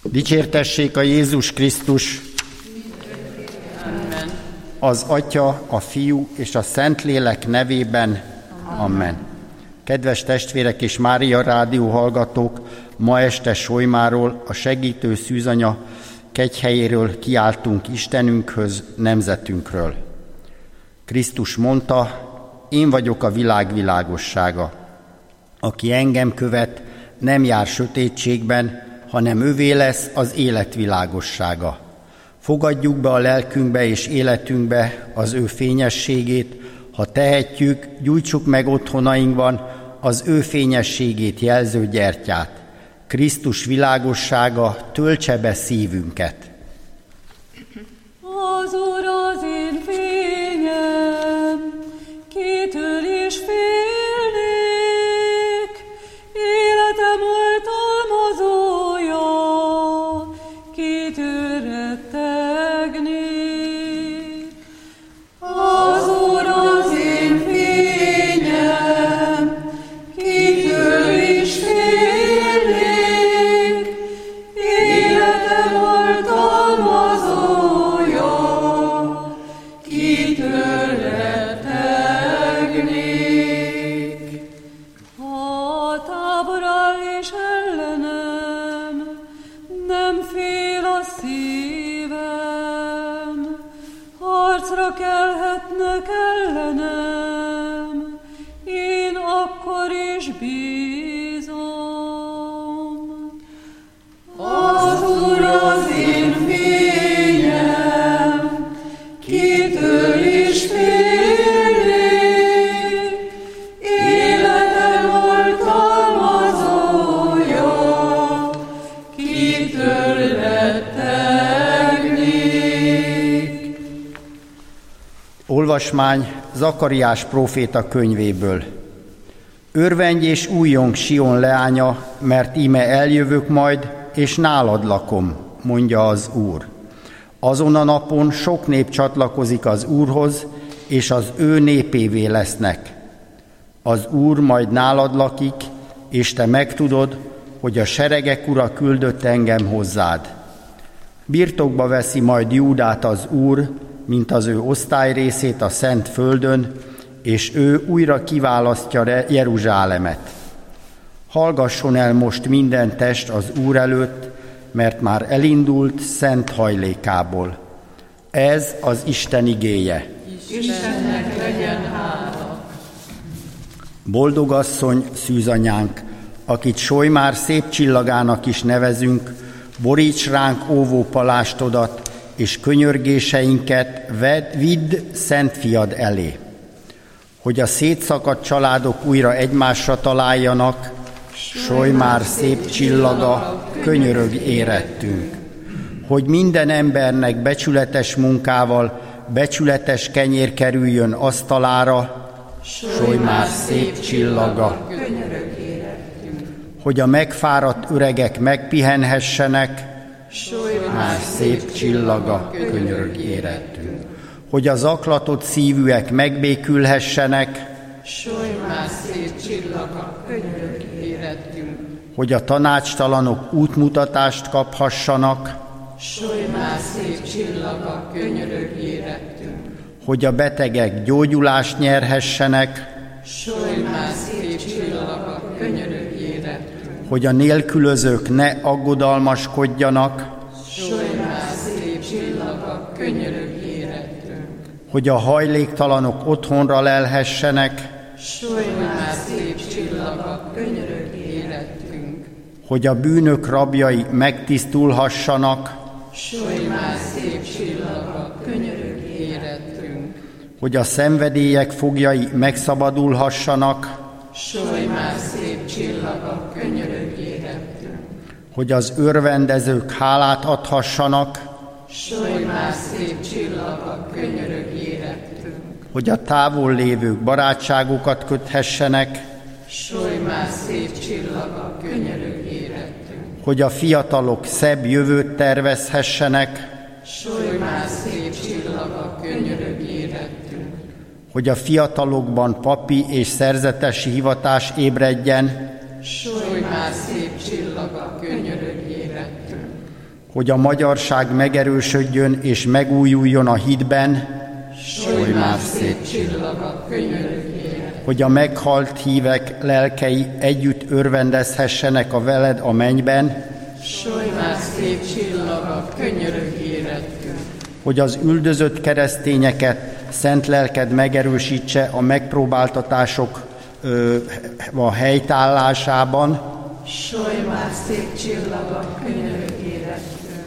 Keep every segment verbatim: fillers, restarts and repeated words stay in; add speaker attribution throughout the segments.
Speaker 1: Dicsértessék a Jézus Krisztus!
Speaker 2: Amen.
Speaker 1: Az Atya, a Fiú és a Szentlélek nevében. Amen. Kedves testvérek és Mária Rádió hallgatók, ma este Solymáról, a segítő szűzanya kegyhelyéről kiáltunk Istenünkhöz, nemzetünkről. Krisztus mondta: én vagyok a világ világossága. Aki engem követ, nem jár sötétségben, hanem övé lesz az élet világossága. Fogadjuk be a lelkünkbe és életünkbe az ő fényességét, ha tehetjük, gyújtsuk meg otthonainkban az ő fényességét jelző gyertyát. Krisztus világossága töltse be szívünket.
Speaker 3: Az Úr az én fényem, kitől is félnék, életem oltalmazója, kitől rettegnék. Az Úr az én fényem, kitől is félnék, életem oltalmazója, kitől rettegnék. Ha a tábor áll és ellenem, nem fél a szívem, harcra kelhetnek ellenem, én akkor is bízom. Az Úr az én fényem, kitől is félnék, életem oltalmazója, kitől rettegnék.
Speaker 1: Olvasmány Zakariás próféta könyvéből. Örvendj és újjong Sion leánya, mert íme eljövök majd, és nálad lakom, mondja az Úr. Azon a napon sok nép csatlakozik az Úrhoz, és az ő népévé lesznek. Az Úr majd nálad lakik, és te megtudod, hogy a seregek Ura küldött engem hozzád. Birtokba veszi majd Júdát az Úr, mint az ő osztályrészét a szent földön, és ő újra kiválasztja Jeruzsálemet. Hallgasson el most minden test az Úr előtt, mert már elindult szent hajlékából. Ez az Isten igéje.
Speaker 2: Istennek legyen hála.
Speaker 1: Boldogasszony, szűzanyánk, akit Solymár szép csillagának is nevezünk, boríts ránk óvó palástodat, és könyörgéseinket vedd, vidd szent fiad elé. Hogy a szétszakadt családok újra egymásra találjanak, Solymár szép csillaga, könyörög érettünk. Hogy minden embernek becsületes munkával becsületes kenyér kerüljön asztalára, Solymár szép csillaga,
Speaker 2: Könyörög érettünk.
Speaker 1: hogy a megfáradt öregek megpihenhessenek, Solymár szép csillaga, könyörög érettünk. Hogy a zaklatott szívűek megbékülhessenek,
Speaker 2: Solymár szép csillaga, könyörög érettünk.
Speaker 1: hogy a tanácstalanok útmutatást kaphassanak,
Speaker 2: Solymár szép csillaga, könyörög érettünk.
Speaker 1: hogy a betegek gyógyulást nyerhessenek,
Speaker 2: Solymár szép csillaga, könyörög érettünk.
Speaker 1: hogy a nélkülözők ne aggodalmaskodjanak,
Speaker 2: Solymár szép csillaga, könyörög érettünk.
Speaker 1: hogy a hajléktalanok otthonra lelhessenek,
Speaker 2: Solymár szép csillaga, könyörög érettünk.
Speaker 1: hogy a bűnök rabjai megtisztulhassanak,
Speaker 2: Solymár szép csillaga, könyörög érettünk.
Speaker 1: hogy a szenvedélyek foglyai megszabadulhassanak,
Speaker 2: Solymár szép csillaga, könyörög érettünk.
Speaker 1: hogy az örvendezők hálát adhassanak,
Speaker 2: Solymár szép csillaga, könyörög érettünk.
Speaker 1: hogy a távol lévők barátságokat köthessenek,
Speaker 2: Solymár szép csillaga, könyörög érettünk.
Speaker 1: hogy a fiatalok szebb jövőt tervezhessenek,
Speaker 2: Solymár szép csillaga, könyörög érettünk.
Speaker 1: hogy a fiatalokban papi és szerzetesi hivatás ébredjen,
Speaker 2: Solymár szép csillaga, könyörög érettünk.
Speaker 1: hogy a magyarság megerősödjön és megújuljon a hitben,
Speaker 2: Solj már szép csillag a könyörögére,
Speaker 1: hogy a meghalt hívek lelkei együtt örvendezhessenek a veled a mennyben,
Speaker 2: Solj már szép csillag a könyörög éretkön,
Speaker 1: hogy az üldözött keresztényeket szent lelked megerősítse a megpróbáltatások ö, a helytállásában.
Speaker 2: Solj már szép csillag a könyörög éretkön.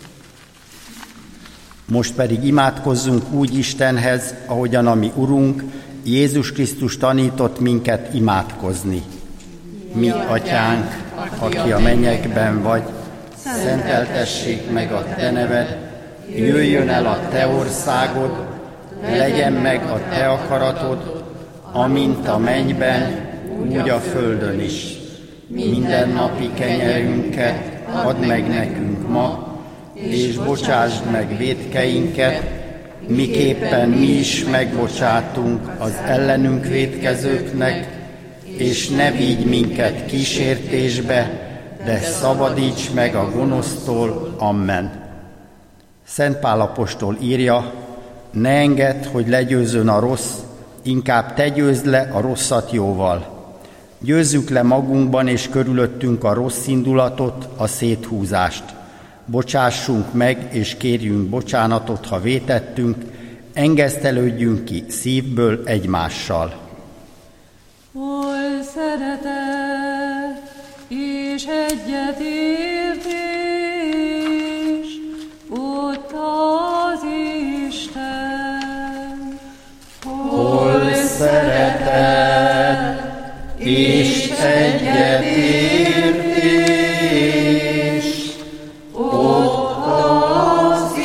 Speaker 1: Most pedig imádkozzunk úgy Istenhez, ahogyan a mi Urunk, Jézus Krisztus tanított minket imádkozni. Mi, Atyánk, aki a mennyekben vagy, szenteltessék meg a Te neved, jöjjön el a Te országod, legyen meg a Te akaratod, amint a mennyben, úgy a földön is. Minden napi kenyerünket add meg nekünk ma, és bocsásd meg vétkeinket, miképpen mi is megbocsátunk az ellenünk vétkezőknek, és ne vigy minket kísértésbe, de szabadíts meg a gonosztól. Amen. Szent Pál apostol írja, ne engedd, hogy legyőzzön a rossz, inkább te győzd le a rosszat jóval. Győzzük le magunkban és körülöttünk a rossz indulatot, a széthúzást. Bocsássunk meg és kérjünk bocsánatot, ha vétettünk, engesztelődjünk ki szívből egymással.
Speaker 3: Hol szeretet és egyetértés, ott az Isten.
Speaker 1: Hol szeretet és egyetértés, ott az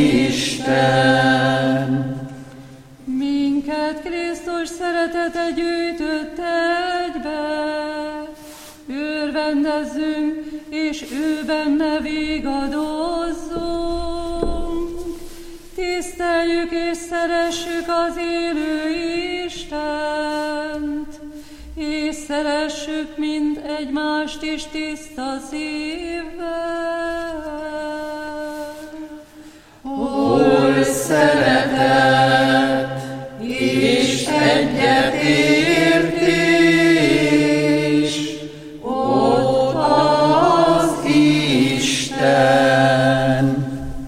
Speaker 1: Isten.
Speaker 3: Minket Krisztus szeretete gyűjtött egybe, örvendezzünk, és ő benne vigadozzunk. Tiszteljük és szeressük az élő Istent, és szeressük mind egymást is tiszta szívvel.
Speaker 2: Hol szeretet és egyetértés, ott az Isten.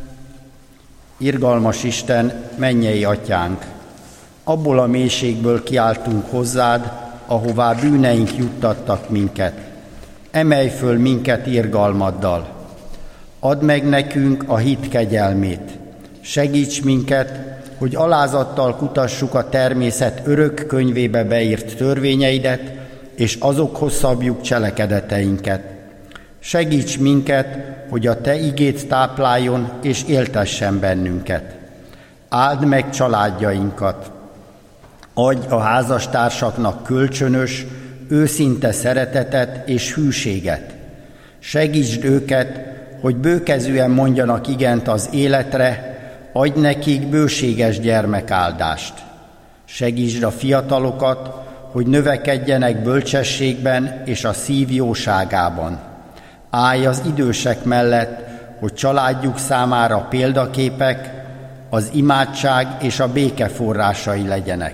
Speaker 1: Irgalmas Isten, mennyei Atyánk, abból a mélységből kiáltunk hozzád, ahová bűneink juttattak minket. Emelj föl minket irgalmaddal. Add meg nekünk a hit kegyelmét. Segíts minket, hogy alázattal kutassuk a természet örök könyvébe beírt törvényeidet, és azokhoz szabjuk cselekedeteinket. Segíts minket, hogy a Te igét tápláljon és éltessen bennünket. Áld meg családjainkat. Adj a házastársaknak kölcsönös, őszinte szeretetet és hűséget. Segítsd őket, hogy bőkezűen mondjanak igent az életre, adj nekik bőséges gyermekáldást. Segítsd a fiatalokat, hogy növekedjenek bölcsességben és a szív jóságában. Állj az idősek mellett, hogy családjuk számára példaképek, az imádság és a béke forrásai legyenek.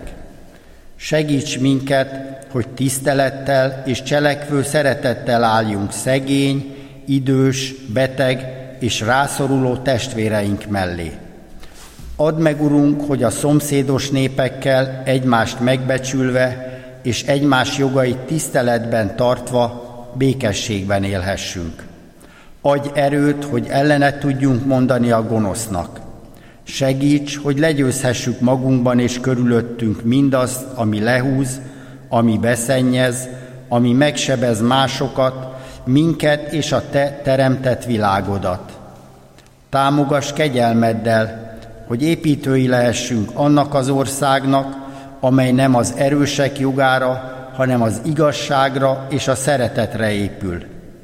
Speaker 1: Segíts minket, hogy tisztelettel és cselekvő szeretettel álljunk szegény, idős, beteg és rászoruló testvéreink mellé. Add meg, Urunk, hogy a szomszédos népekkel egymást megbecsülve és egymás jogait tiszteletben tartva békességben élhessünk. Adj erőt, hogy ellene tudjunk mondani a gonosznak. Segíts, hogy legyőzhessük magunkban és körülöttünk mindazt, ami lehúz, ami beszennyez, ami megsebez másokat, minket és a Te teremtett világodat. Támogass kegyelmeddel, hogy építői lehessünk annak az országnak, amely nem az erősek jogára, hanem az igazságra és a szeretetre épül.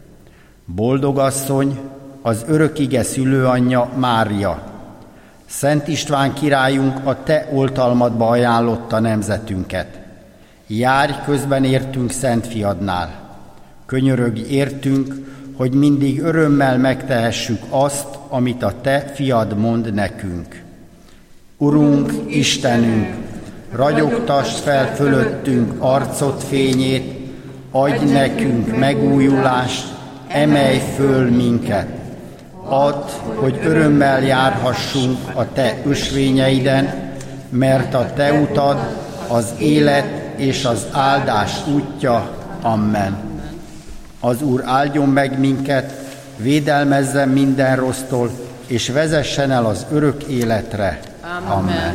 Speaker 1: Boldog asszony, az örökige szülőanyja Mária, Szent István királyunk a Te oltalmadba ajánlotta nemzetünket. Járj közben értünk Szent Fiadnál. Könyörögj értünk, hogy mindig örömmel megtehessük azt, amit a Te fiad mond nekünk. Urunk, Istenünk, ragyogtasd fel fölöttünk arcod fényét, adj nekünk megújulást, emelj föl minket. Add, hogy örömmel járhassunk a Te ösvényeiden, mert a Te utad az élet és az áldás útja. Amen. Az Úr áldjon meg minket, védelmezzen minden rossztól, és vezessen el az örök életre. Amen. Amen.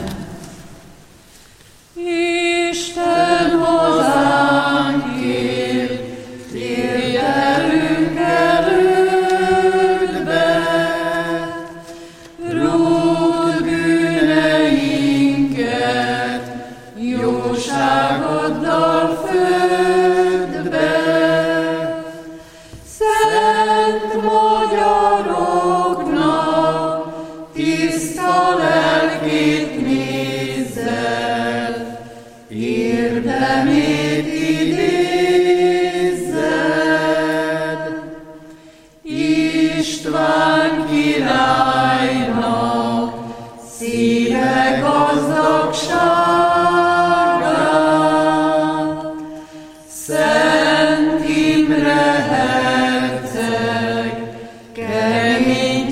Speaker 3: Isten hazánkért, térdelünk elődbe, rúd bűneinket, jóságoddal földbe. Szent magyaroknak tiszta lelkét nézzel, érdemét idézzed. István királynak szíve gazdagságát, Szent Imre herceg kemény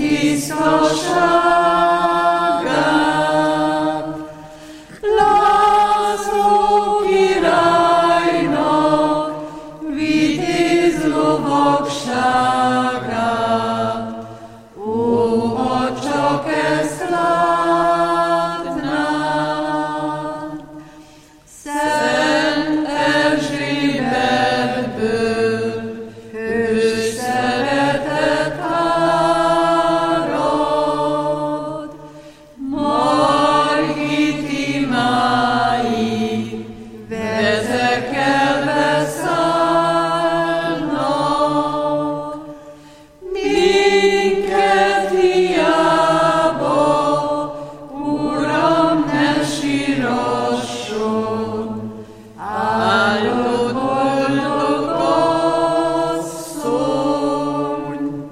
Speaker 3: tisztaságát, László királynak vitéz lovagságát. Ó, ha csak ezt látnám! Szent Erzsébetből hős szeretet árad, Margit imái vezekelve szállnak. Minket hiába, Uram, ne sírasson, áldott boldog asszony.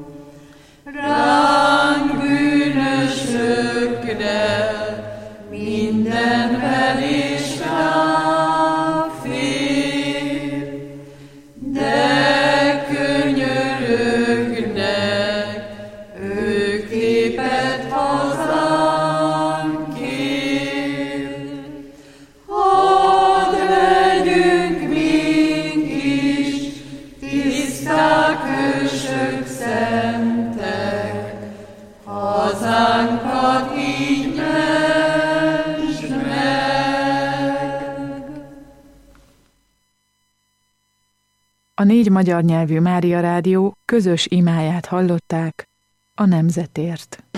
Speaker 3: Ránk bűnösökre minden velés ránk fér, de könyörögnek, ő képet hazánkért. Hadd legyünk mink is tiszták, hősök, szentek, hazánkat így mentsd meg.
Speaker 4: A négy magyar nyelvű Mária Rádió közös imáját hallották a nemzetért.